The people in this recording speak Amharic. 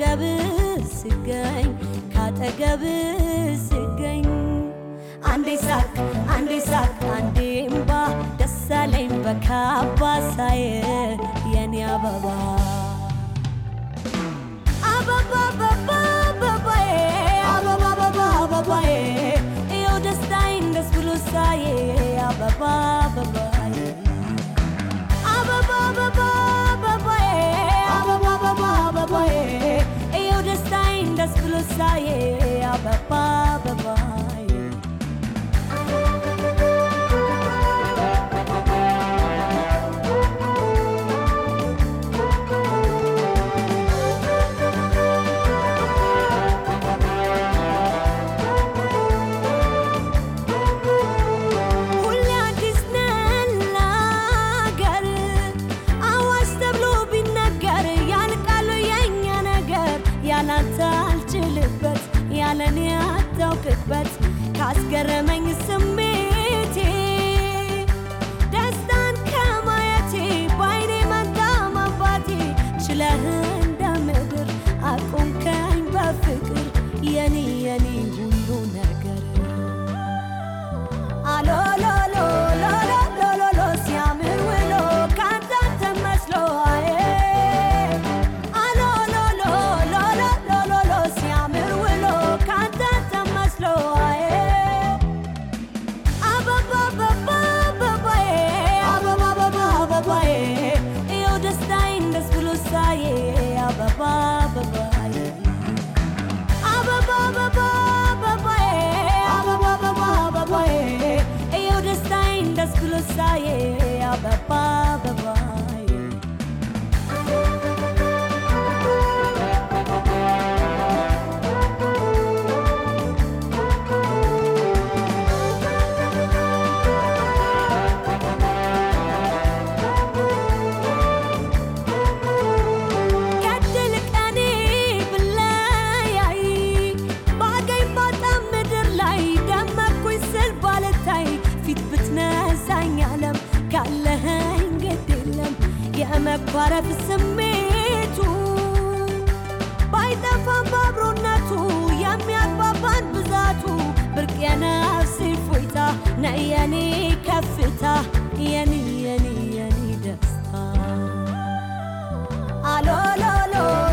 ካጠገብ ስገኝ ካጠገብ ስገኝ አንዴ ሳቅ አንዴ እምባ ደስ አለኝ በካባ ሳየ የኔ አበባ አበባ አበባ አበባዬ አበባ አበባ አበባዬ ይኸው ደስታዬን ደስ ብሎ ሳየ አበባ አበባዬ አበባ አበባ አበባዬ አበባ አበባ አበባዬ ይኸው ደስታዬን ደስ ብሎ ሳየ አበባ አበባዬ ያለኔ አታውቅበት ካስገረመኝ ስሜቴ ደስታን ከማየቴ ባይኔ መጣ ማባቴ ችለህ እንደ ምድር አቆምከኝ በፍቅር የኔ ሁሉ ነገር አሎሎሎ ሎሎሎ ሲያምር ውሎ ካንተ ተመስሎ Ababa babaye Ababa baba babaye Ababa baba babaye Eyo destain das kulosaye Ababa babaye የመኳረፍ ስሜቱ ባይጠፋም ባብሮነቱ የሚያግባባን ብዛቱ ብርቅ የነፍስ እፎይታ ነይ የኔ ከፍታ የኔ ደስታ አሎሎሎ